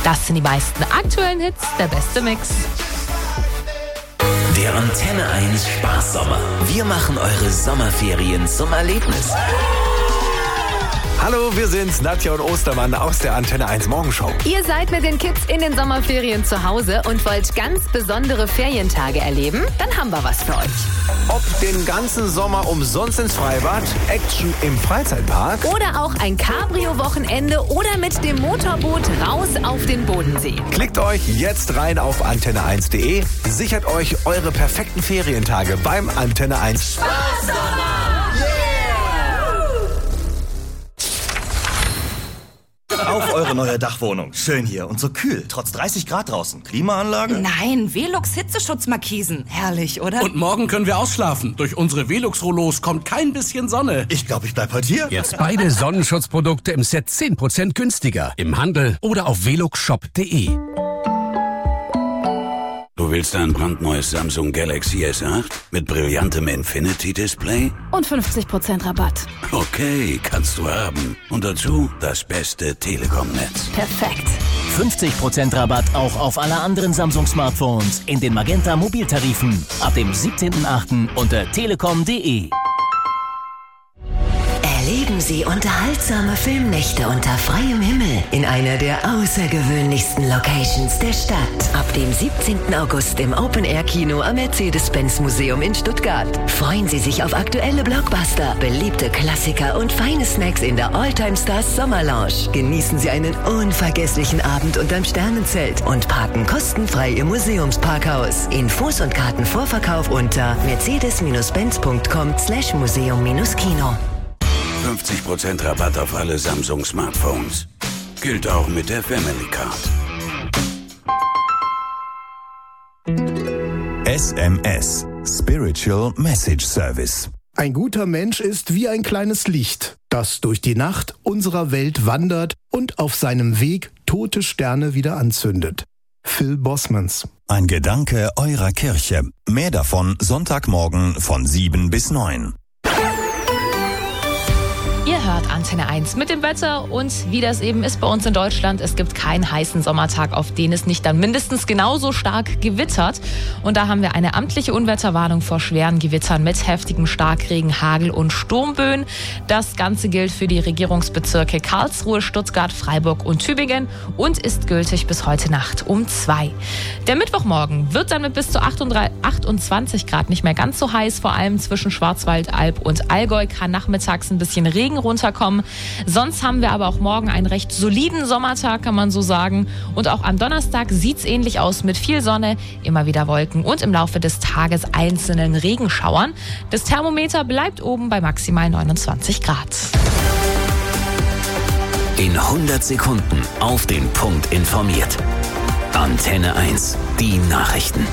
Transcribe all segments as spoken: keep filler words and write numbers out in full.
Das sind die meisten aktuellen Hits, der beste Mix. Der Antenne eins Spaßsommer. Wir machen eure Sommerferien zum Erlebnis. Hallo, wir sind's, Nadja und Ostermann aus der Antenne eins Morgenshow. Ihr seid mit den Kids in den Sommerferien zu Hause und wollt ganz besondere Ferientage erleben? Dann haben wir was für euch. Ob den ganzen Sommer umsonst ins Freibad, Action im Freizeitpark oder auch ein Cabrio-Wochenende oder mit dem Motorboot raus auf den Bodensee. Klickt euch jetzt rein auf antenne eins punkt de, sichert euch eure perfekten Ferientage beim Antenne eins Spaßsommer! Auf eure neue Dachwohnung. Schön hier und so kühl. Trotz dreißig Grad draußen. Klimaanlage? Nein, Velux Hitzeschutzmarkisen. Herrlich, oder? Und morgen können wir ausschlafen. Durch unsere Velux-Rollos kommt kein bisschen Sonne. Ich glaube, ich bleib heute hier. Jetzt beide Sonnenschutzprodukte im Set zehn Prozent günstiger. Im Handel oder auf veluxshop punkt de. Du willst ein brandneues Samsung Galaxy S acht mit brillantem Infinity-Display? Und fünfzig Prozent Rabatt. Okay, kannst du haben. Und dazu das beste Telekom-Netz. Perfekt. fünfzig Prozent Rabatt auch auf alle anderen Samsung-Smartphones in den Magenta-Mobiltarifen. Ab dem siebzehnten achten unter telekom punkt de. Erleben Sie unterhaltsame Filmnächte unter freiem Himmel in einer der außergewöhnlichsten Locations der Stadt. Ab dem siebzehnten August im Open-Air-Kino am Mercedes-Benz-Museum in Stuttgart. Freuen Sie sich auf aktuelle Blockbuster, beliebte Klassiker und feine Snacks in der All-Time-Stars Sommerlounge. Genießen Sie einen unvergesslichen Abend unterm Sternenzelt und parken kostenfrei im Museumsparkhaus. Infos und Kartenvorverkauf unter mercedes-benz.com slash museum-kino. fünfzig Prozent Rabatt auf alle Samsung-Smartphones. Gilt auch mit der Family Card. S M S – Spiritual Message Service. Ein guter Mensch ist wie ein kleines Licht, das durch die Nacht unserer Welt wandert und auf seinem Weg tote Sterne wieder anzündet. Phil Bosmans. Ein Gedanke eurer Kirche. Mehr davon Sonntagmorgen von sieben bis neun. Ihr hört Antenne eins mit dem Wetter und wie das eben ist bei uns in Deutschland. Es gibt keinen heißen Sommertag, auf den es nicht dann mindestens genauso stark gewittert. Und da haben wir eine amtliche Unwetterwarnung vor schweren Gewittern mit heftigem Starkregen, Hagel und Sturmböen. Das Ganze gilt für die Regierungsbezirke Karlsruhe, Stuttgart, Freiburg und Tübingen und ist gültig bis heute Nacht um zwei. Der Mittwochmorgen wird dann mit bis zu achtundzwanzig Grad nicht mehr ganz so heiß. Vor allem zwischen Schwarzwald, Alb und Allgäu kann nachmittags ein bisschen Regen runterkommen. Sonst haben wir aber auch morgen einen recht soliden Sommertag, kann man so sagen. Und auch am Donnerstag sieht es ähnlich aus mit viel Sonne, immer wieder Wolken und im Laufe des Tages einzelnen Regenschauern. Das Thermometer bleibt oben bei maximal neunundzwanzig Grad. In hundert Sekunden auf den Punkt informiert. Antenne eins, die Nachrichten.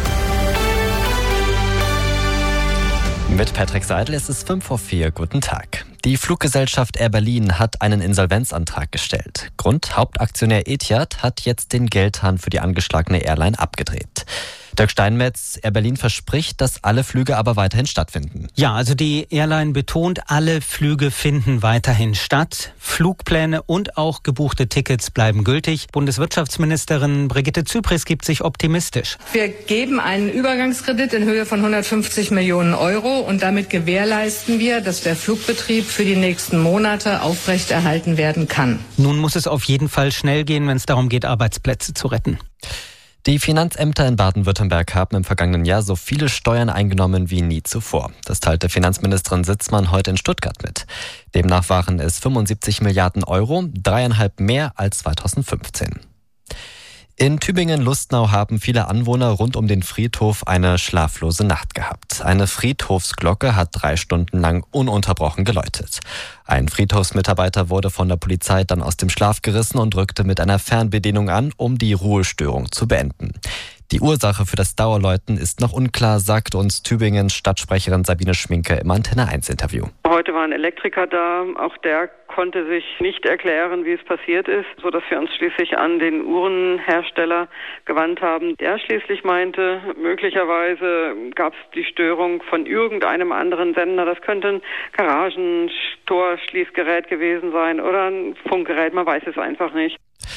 Mit Patrick Seidel ist es fünf vor vier. Guten Tag. Die Fluggesellschaft Air Berlin hat einen Insolvenzantrag gestellt. Grund: Hauptaktionär Etihad hat jetzt den Geldhahn für die angeschlagene Airline abgedreht. Dirk Steinmetz, Air Berlin verspricht, dass alle Flüge aber weiterhin stattfinden. Ja, also die Airline betont, alle Flüge finden weiterhin statt. Flugpläne und auch gebuchte Tickets bleiben gültig. Bundeswirtschaftsministerin Brigitte Zypries gibt sich optimistisch. Wir geben einen Übergangskredit in Höhe von hundertfünfzig Millionen Euro und damit gewährleisten wir, dass der Flugbetrieb für die nächsten Monate aufrechterhalten werden kann. Nun muss es auf jeden Fall schnell gehen, wenn es darum geht, Arbeitsplätze zu retten. Die Finanzämter in Baden-Württemberg haben im vergangenen Jahr so viele Steuern eingenommen wie nie zuvor. Das teilte Finanzministerin Sitzmann heute in Stuttgart mit. Demnach waren es fünfundsiebzig Milliarden Euro, dreieinhalb mehr als zweitausendfünfzehn. In Tübingen-Lustnau haben viele Anwohner rund um den Friedhof eine schlaflose Nacht gehabt. Eine Friedhofsglocke hat drei Stunden lang ununterbrochen geläutet. Ein Friedhofsmitarbeiter wurde von der Polizei dann aus dem Schlaf gerissen und rückte mit einer Fernbedienung an, um die Ruhestörung zu beenden. Die Ursache für das Dauerläuten ist noch unklar, sagt uns Tübingens Stadtsprecherin Sabine Schminke im Antenne eins Interview. Heute war ein Elektriker da, auch der konnte sich nicht erklären, wie es passiert ist, sodass wir uns schließlich an den Uhrenhersteller gewandt haben. Der schließlich meinte, möglicherweise gab es die Störung von irgendeinem anderen Sender. Das könnte ein Garagentorschließgerät gewesen sein oder ein Funkgerät, man weiß es einfach nicht.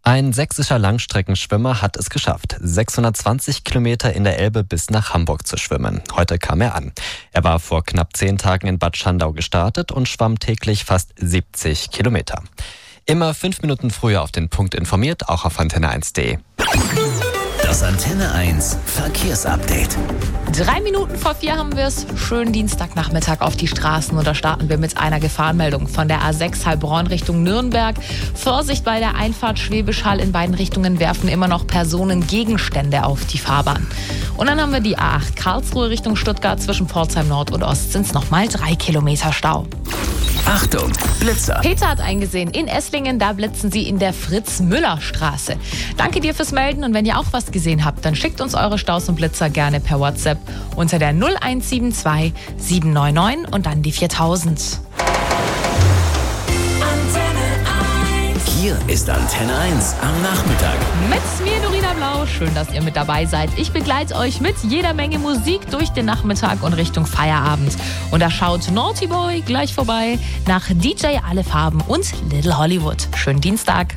Ein sächsischer Langstreckenschwimmer hat es geschafft, sechshundertzwanzig Kilometer in der Elbe bis nach Hamburg zu schwimmen. Heute kam er an. Er war vor knapp zehn Tagen in Bad Schandau gestartet und schwamm täglich fast siebzig Kilometer. Immer fünf Minuten früher auf den Punkt informiert, auch auf Antenne eins punkt de. Das Antenne eins Verkehrsupdate. Drei Minuten vor vier haben wir es. Schönen Dienstagnachmittag auf die Straßen. Und da starten wir mit einer Gefahrenmeldung von der A sechs Heilbronn Richtung Nürnberg. Vorsicht bei der Einfahrt Schwäbisch Hall. In beiden Richtungen werfen immer noch Personen Gegenstände auf die Fahrbahn. Und dann haben wir die A acht Karlsruhe Richtung Stuttgart. Zwischen Pforzheim Nord und Ost sind es nochmal drei Kilometer Stau. Achtung, Blitzer. Peter hat eingesehen, in Esslingen, da blitzen sie in der Fritz-Müller-Straße. Danke dir fürs Melden und wenn ihr auch was gesehen habt, dann schickt uns eure Staus und Blitzer gerne per WhatsApp unter der null eins sieben zwei sieben neun neun und dann die viertausend. Hier ist Antenne eins am Nachmittag. Mit mir, Dorina Blau. Schön, dass ihr mit dabei seid. Ich begleite euch mit jeder Menge Musik durch den Nachmittag und Richtung Feierabend. Und da schaut Naughty Boy gleich vorbei nach D J Alle Farben und Little Hollywood. Schönen Dienstag.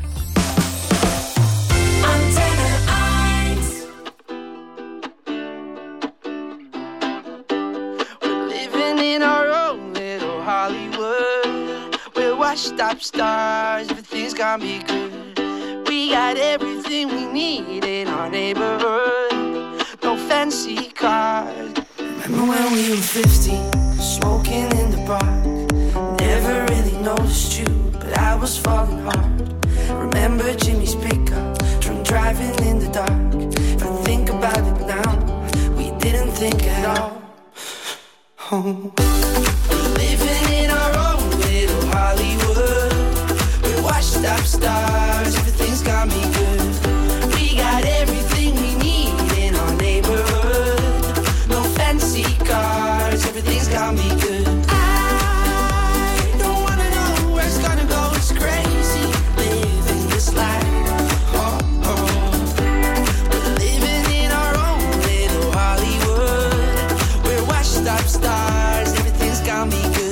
Washed up stars, everything's gonna be good. We got everything we need in our neighborhood. No fancy cars. Remember when we were fifteen, smoking in the park. Never really noticed you, but I was falling hard. Remember Jimmy's pickup, drunk driving in the dark. If I think about it now, we didn't think at all. Oh. Living in our own little Hollywood. We're washed up stars, everything's gonna be good. We got everything we need in our neighborhood. No fancy cars, everything's gonna be good. I don't wanna know where it's gonna go, it's crazy living this life. Oh, oh. We're living in our own little Hollywood. We're washed up stars, everything's gonna be good.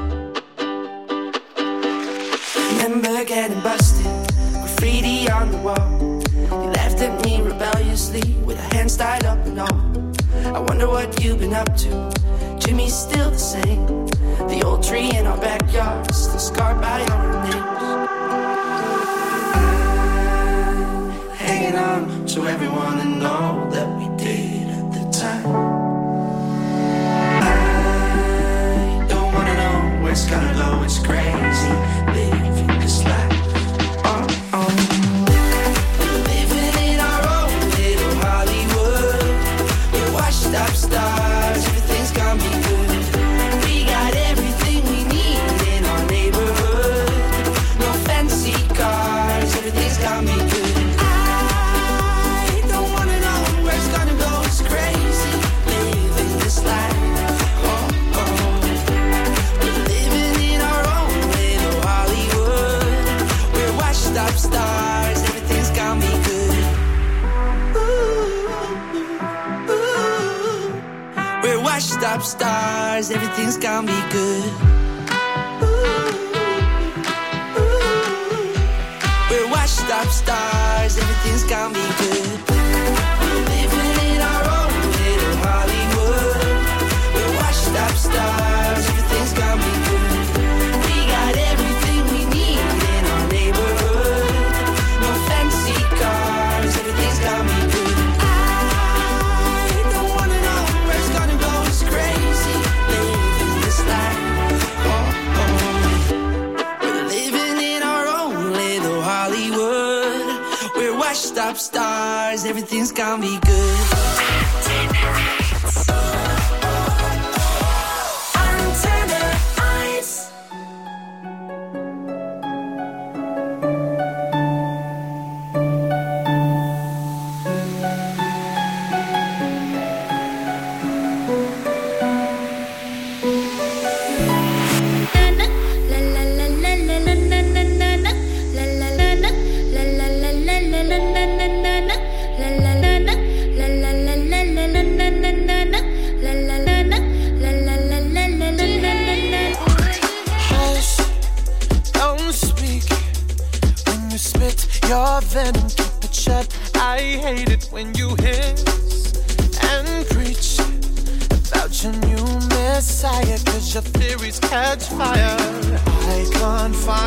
Remember getting busted, graffiti on the wall. You laughed at me rebelliously with our hands tied up and all. I wonder what you've been up to. Jimmy's still the same. The old tree in our backyard, still scarred by our names. I'm hanging on to everyone and all that we did at the time. I don't wanna know where it's gonna go, it's crazy living this life. Oh, oh. We're living in our own little Hollywood. We're washed up stars, everything's gonna be good. We got everything we need in our neighborhood. No fancy cars, everything's gonna be good. I don't wanna know where it's gonna go, it's crazy living this life. Oh, oh. We're living in our own little Hollywood. We're washed up stars, everything's gonna be good. Ooh, ooh. We're washed up stars, everything's gonna be good. Ooh, ooh. We're washed up stars, everything's gonna be good. We're living in our own little Hollywood. We're washed up stars, everything's gonna be good. We got everything we need in our neighborhood. No fancy cars, everything's gonna be good. I don't wanna know where it's gonna go, it's crazy living this life. Oh, oh. We're living in our own little Hollywood. We're washed up stars, everything's gonna be good. La la la Your venom, keep it shut. I hate it when you hiss and preach about your new messiah, cause your theories catch fire. I can't find